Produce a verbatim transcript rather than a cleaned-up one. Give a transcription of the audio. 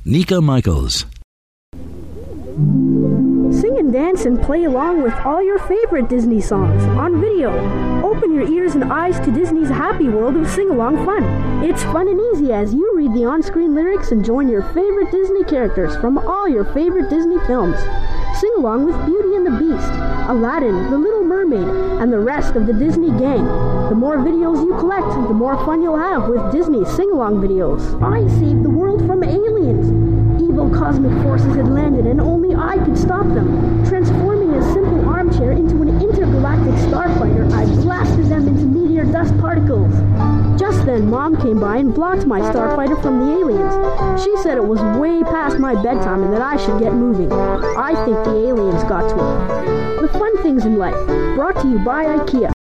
Nika Michaels. Sing and dance and play along with all your favorite Disney songs on video. Open your ears and eyes to Disney's happy world of sing-along fun. It's fun and easy as you read the on-screen lyrics and join your favorite Disney characters from all your favorite Disney films. Sing along with Beauty and the Beast, Aladdin, The Little Mermaid, and the rest of the Disney gang. The more videos you collect, the more fun you'll have with Disney sing-along videos. I saved the world from aliens. Evil cosmic forces had landed and only I could stop them. Transforming a simple armchair into an intergalactic starfighter, I blasted them into meteor dust particles. Just then, Mom came by and blocked my starfighter from the aliens. She said it was way past my bedtime and that I should get moving. I think the aliens got to her. The fun things in life, brought to you by IKEA.